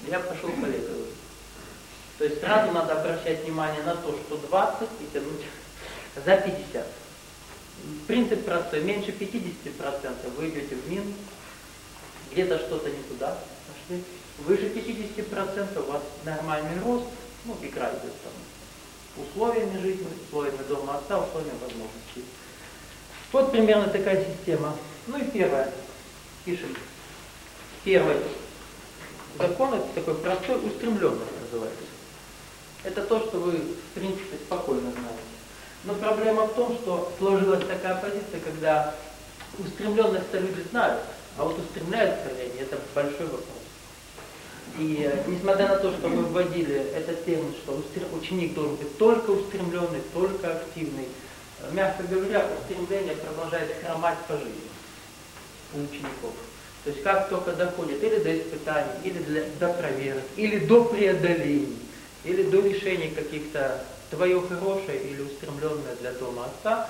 я пошел по левой. То есть сразу надо обращать внимание на то, что 20 и тянуть за 50. Принцип простой. Меньше 50% вы идете в минус, где-то что-то не туда пошли. Выше 50% у вас нормальный рост, ну, игра идет там условиями жизни, условиями дома отца, условиями возможностей. Вот примерно такая система. Ну и первое. Пишем. Первый закон, это такой простой, устремленность называется. Это то, что вы, в принципе, спокойно знаете. Но проблема в том, что сложилась такая позиция, когда устремленность-то люди знают, а вот устремляются ли они, это большой вопрос. И несмотря на то, что мы вводили этот термин, что ученик должен быть только устремленный, только активный, мягко говоря, устремление продолжает хромать по жизни у учеников. То есть как только доходит или до испытаний, или до проверок, или до преодолений, или до решения каких-то твое хорошее или устремленное для дома отца,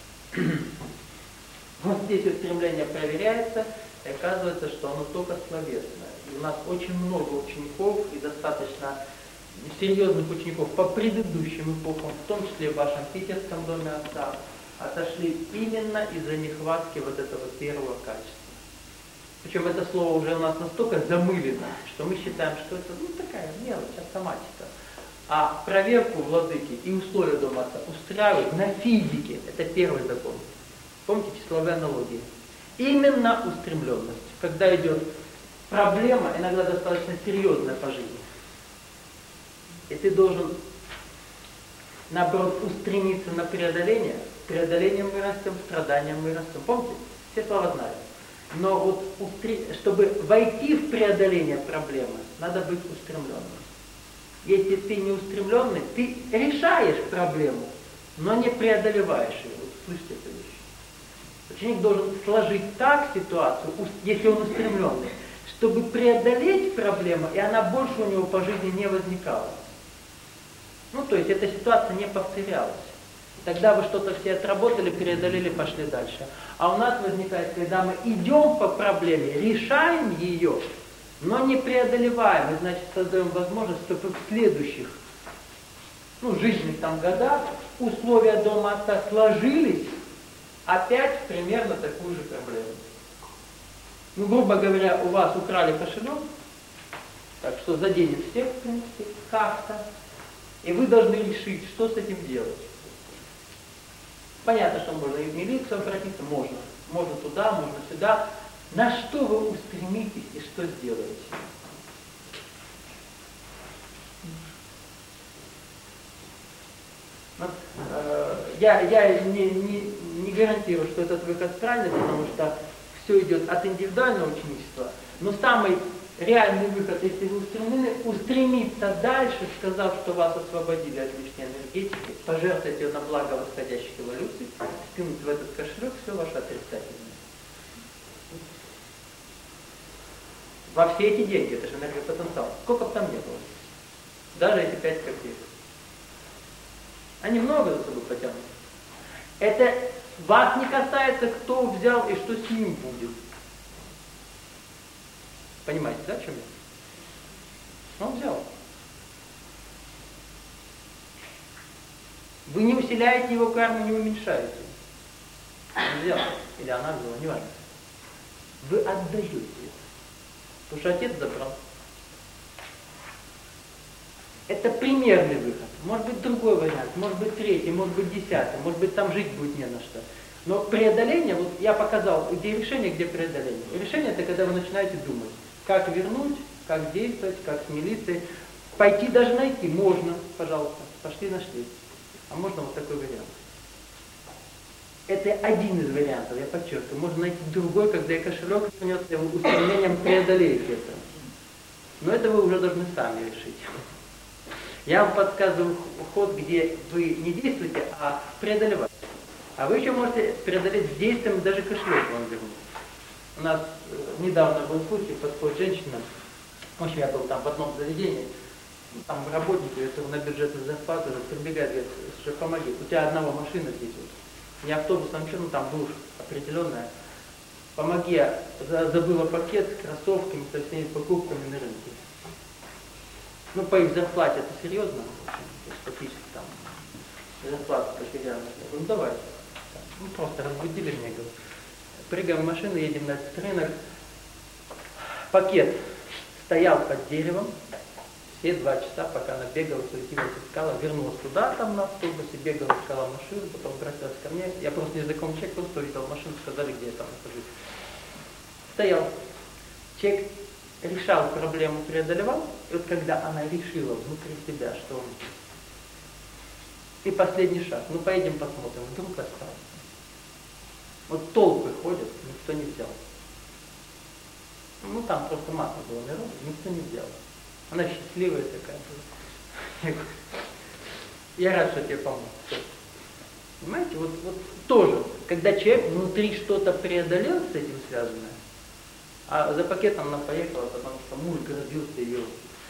вот здесь устремление проверяется, и оказывается, что оно только словесное. И у нас очень много учеников, и достаточно серьезных учеников по предыдущим эпохам, в том числе в вашем питерском доме отца, отошли именно из-за нехватки вот этого первого качества. Причем это слово уже у нас настолько замылено, что мы считаем, что это такая мелочь, автоматика. А проверку владыки и условия дома отца устраивают на физике. Это первый закон. Помните числовые аналогии? Именно устремленность. Когда идет проблема, иногда достаточно серьезная по жизни. И ты должен, наоборот, устремиться на преодоление. Преодолением мы растем, страданием мы растем. Помните? Все слова знают. Но вот чтобы войти в преодоление проблемы, надо быть устремленным. Если ты не устремленный, ты решаешь проблему, но не преодолеваешь ее. Вот слышите эту вещь? Ученик должен сложить так ситуацию, если он устремленный, чтобы преодолеть проблему, и она больше у него по жизни не возникала. Ну, то есть эта ситуация не повторялась. Тогда вы что-то все отработали, преодолели, пошли дальше. А у нас возникает, когда мы идем по проблеме, решаем ее, но не преодолеваем, и значит создаем возможность, чтобы в следующих, жизненных годах условия дома отца сложились опять примерно такую же проблему. Грубо говоря, у вас украли кошелек, так что заденет всех, в принципе, как-то, и вы должны решить, что с этим делать. Понятно, что можно и в милицию обратиться, можно. Можно туда, можно сюда. На что вы устремитесь и что сделаете? Я не гарантирую, что этот выход правильный, потому что все идет от индивидуального ученичества. Но самый реальный выход, если вы устремлены, устремиться дальше, сказав, что вас освободили от лишней энергетики, пожертвовать ее на благо восходящих эволюций, скинуть в этот кошелек все ваше отрицательное. Во все эти деньги, это же энергопотенциал. Сколько бы там ни было. Даже эти 5 копеек. Они много за собой потянут. Это вас не касается, кто взял и что с ним будет. Понимаете, да, в чем я? Он взял. Вы не усиляете его карму, не уменьшаете. Он взял. Или она взяла, не важно. Вы отдаете это. Потому что отец забрал. Это примерный выход. Может быть другой вариант, может быть третий, может быть 10, может быть там жить будет не на что. Но преодоление, вот я показал, где решение, где преодоление. Решение это когда вы начинаете думать, как вернуть, как действовать, как с милицией. Пойти даже найти можно, пожалуйста, пошли нашли. А можно вот такой вариант. Это один из вариантов, я подчеркиваю. Можно найти другой, когда и кошелек вернется, устремлением преодолеет это. Но это вы уже должны сами решить. Я вам подсказываю ход, где вы не действуете, а преодолеваете. А вы еще можете преодолеть с действием, даже кошелек вам вернуть. У нас недавно был случай, подходит женщина, в общем, я был там в одном заведении, там работники, это на бюджетную зарплату, прибегает, говорит, слушай, помоги, у тебя одного машина здесь вот. Не автобус, там что, там душ определенная. Помоги, я забыла пакет с кроссовками, со всеми покупками на рынке. Ну, по их зарплате это серьезно, фактически там зарплата потеряна. Ну, давайте. Ну, просто разбудили меня, говорю. Прыгаем в машину, едем на этот рынок. Пакет стоял под деревом. Все 2 часа, пока она бегала, суетилась, искала, вернулась туда, там на автобусе, бегала, искала машину, потом обратилась ко мне. Я просто незнакомый человек, просто увидел машину, сказали, где я там нахожусь. Стоял. Человек решал проблему, преодолевал, и вот когда она решила внутри себя, что он... И последний шаг, ну поедем посмотрим, вдруг остался. Вот толпы ходят, никто не взял. Ну там просто масса была народу, никто не взял. Она счастливая такая была. Я рад, что тебе помог. Понимаете, вот тоже, когда человек внутри что-то преодолел с этим связанное, а за пакетом она поехала, потому что муж грозился ее.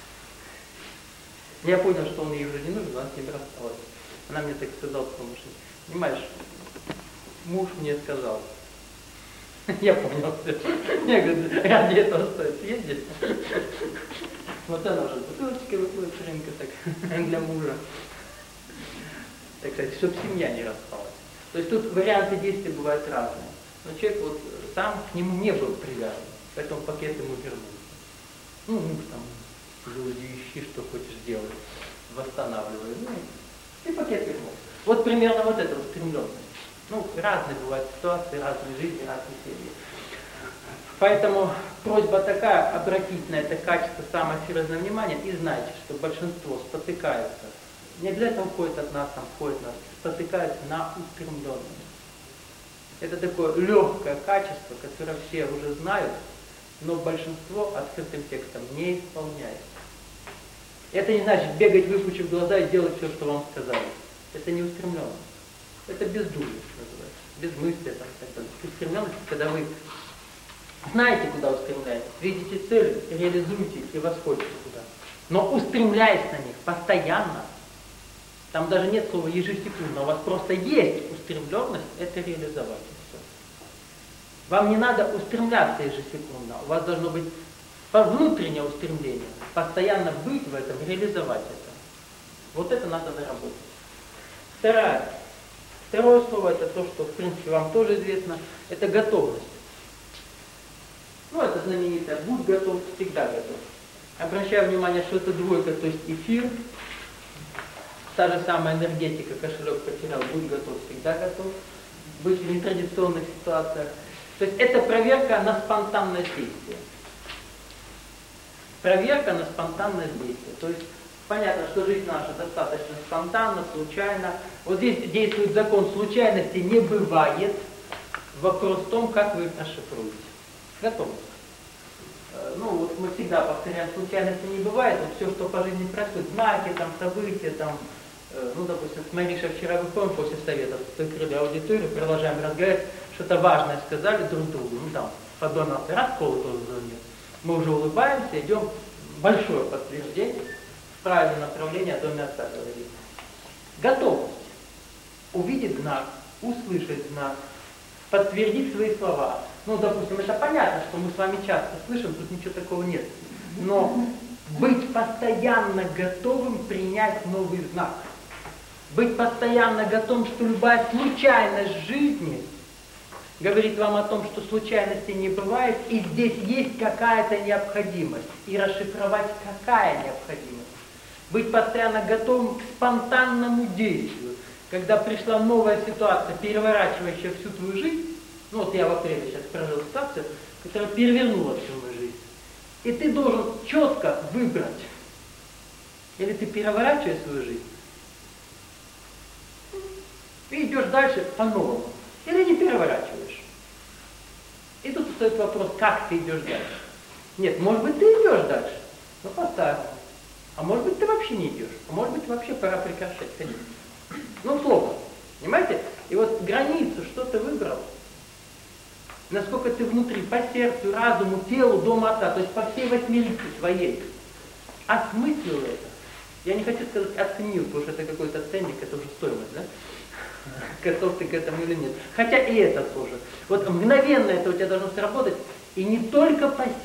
Я понял, что он ей уже не нужен, она с ним рассталась. Она мне так сказала, потому что, понимаешь, муж мне сказал. Я понял все. Я говорю, ради этого стоит съездить. Вот она уже бутылочкой выходит с рынка так, для мужа. Так сказать, чтобы семья не распалась. То есть тут варианты действий бывают разные. Но человек вот сам к нему не был привязан, поэтому пакет ему вернулся. Ну, муж там, люди, ищи, что хочешь делать, восстанавливай. Ну, и пакет вернулся. Вот примерно вот эта устремленность. Ну, разные бывают ситуации, разные жизни, разные семьи. Поэтому просьба такая, обратить на это качество самое серьезное внимание и знайте, что большинство спотыкается. Не обязательно уходит от нас, там входит от нас, спотыкается на устремленность. Это такое легкое качество, которое все уже знают, но большинство открытым текстом не исполняет. Это не значит бегать, выпучив глаза и делать все, что вам сказали. Это не устремленность. Это бездумность называется, безмыслие там, и так далее. Устремленность, когда вы знаете, куда устремляетесь, видите цели, реализуете их и восходите туда. Но устремляясь на них постоянно, там даже нет слова ежесекундно, у вас просто есть устремленность, это реализовать. Все. Вам не надо устремляться ежесекундно, у вас должно быть внутреннее устремление, постоянно быть в этом, реализовать это. Вот это надо наработать. Второе слово, это то, что, в принципе, вам тоже известно, это готовность. Ну, это знаменитое «будь готов, всегда готов». Обращаю внимание, что это двойка, то есть эфир. Та же самая энергетика, кошелек потерял, будь готов, всегда готов. Быть в нетрадиционных ситуациях. То есть это проверка на спонтанное действие. Проверка на спонтанное действие. То есть понятно, что жизнь наша достаточно спонтанна, случайна. Вот здесь действует закон случайности, не бывает. Вопрос в том, как вы их расшифруете. Готовность. Ну вот мы всегда повторяем, случайности не бывает. Вот все, что по жизни происходит, знаки, там, события, там, ну, допустим, с Мариша вчера выходим после совета, закрыли аудиторию, продолжаем разговаривать, что-то важное сказали друг другу, ну там, по доме расколы тоже звонит. Мы уже улыбаемся, идем, большое подтверждение в правильном направлении о доме отца говорит. Готовность. Увидеть знак, услышать знак, подтвердить свои слова. Ну, допустим, это понятно, что мы с вами часто слышим, тут ничего такого нет. Но быть постоянно готовым принять новый знак. Быть постоянно готовым, что любая случайность жизни говорит вам о том, что случайностей не бывает, и здесь есть какая-то необходимость. И расшифровать, какая необходимость. Быть постоянно готовым к спонтанному действию. Когда пришла новая ситуация, переворачивающая всю твою жизнь, ну вот я в апреле сейчас прожил ситуацию, которая перевернула всю мою жизнь. И ты должен четко выбрать, или ты переворачиваешь свою жизнь, и идешь дальше по-новому, или не переворачиваешь. И тут стоит вопрос, как ты идешь дальше. Нет, может быть, ты идешь дальше, но по-старому. А может быть, ты вообще не идешь. А может быть, вообще пора прекращать ходить. Ну, условно. Понимаете? И вот границу, что ты выбрал, насколько ты внутри, по сердцу, разуму, телу, дому отца, то есть по всей восьмерке твоей, осмыслил это. Я не хочу сказать оценил, потому что это какой-то ценник, это уже стоимость, да? Готов ты к этому или нет. Хотя и это тоже. Вот мгновенно это у тебя должно сработать, и не только по